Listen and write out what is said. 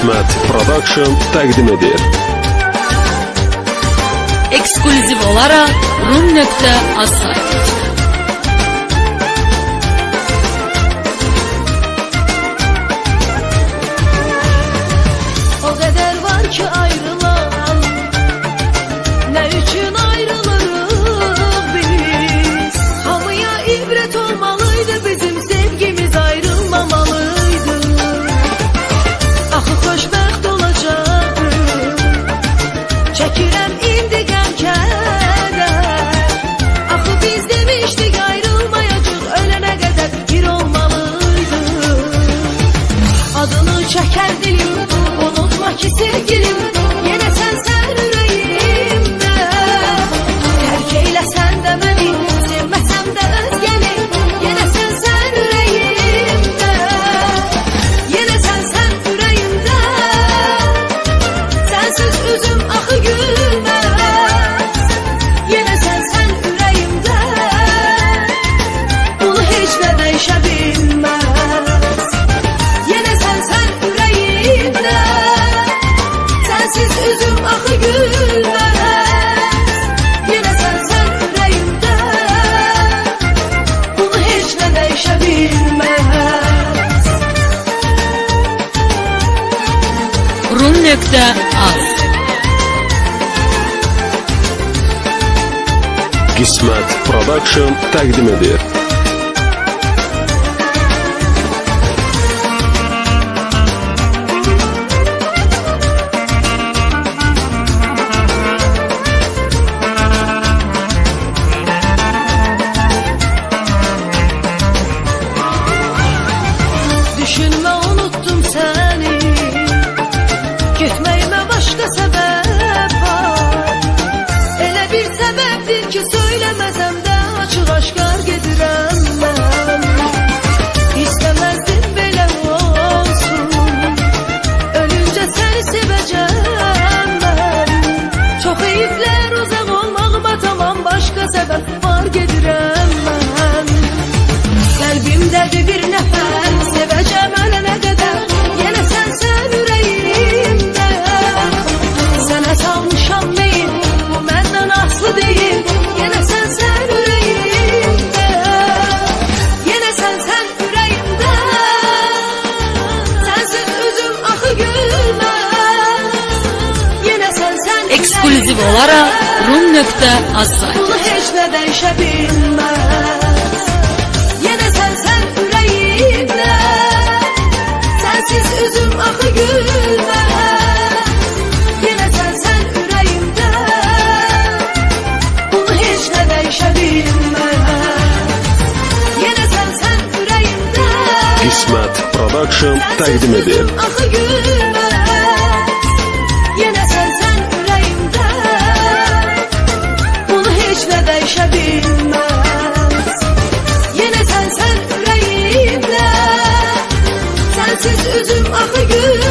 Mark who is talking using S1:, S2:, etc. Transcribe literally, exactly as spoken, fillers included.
S1: Qismət Production təqdim edir.
S2: Ekskluziv olaraq rum nöqtə az saytı.
S3: O qədər var ki ayrılan, nə üçün ayrılırıq biz? Hamıya ibrət olmalıydı, bizim sevgimiz ayrılmamalıydı. Axı xoşbəxt olacaqdım, çəkirəm indi qəm-kədər. Axı biz demişdik ayrılmayacaq, ölənə qədər bir olmalıydı. Adını çəkər dilim, unutma ki sevgilim, yenə sən sən ürəyimdə. Tərk eyləsən də məni, sevməsəm də özgəni, yenə sən sən ürəyimdə. Yenə sən sən ürəyimdə. Sənsiz üzüm axı gülməz, yenə sən sən ürəyimdə. Bunu heç nə dəyişə bilməz. Yenə sən sən ürəyimdə. Sənsiz üzüm axı gülməz, yenə sən sən ürəyimdə. Bunu heç nə dəyişə bilməz.
S2: rum nöqtə az.
S1: Qismət Production təqdim edir.
S3: Düşünmə unuttum səni, getməyimə başqa səbəb var. Elə bir səbəbdir ki söyləməsəm də açıq-aşkar gedirəm mən. İstəməzdim belə olsun, ölüncə səni sevəcəm mən. Çox eyiblər uzaq olmağıma tamam başqa səbəb var, gedirəm mən. Qəlbimdədir bir nəfər, sevəcəm ölənə qədər, yenə sən sən ürəyimdə. Sənə salmışam meyil, bu məndən aslı deyil, yenə sən sən ürəyimdə. Yenə sən sən ürəyimdə. Sənsiz üzüm axı gülməz, yenə sən sən
S2: Ekskluziv olaraq rum nöqtə az saytı.
S3: Bunu heç nə dəyişə bilməz. Yenə sən sən ürəyimdə. Sənsiz üzüm axı gülməz, yenə sən sən ürəyimdə. Bunu heç nə dəyişə bilməz. Yenə sən sən ürəyimdə.
S1: Qismət Production təqdim edir.
S3: Axı gülməz, yenə sən sən ürəyimdə. Bunu heç nə dəyişə bilməz. Yenə sən sən ürəyimdə. Sənsiz üzüm axı gülməz.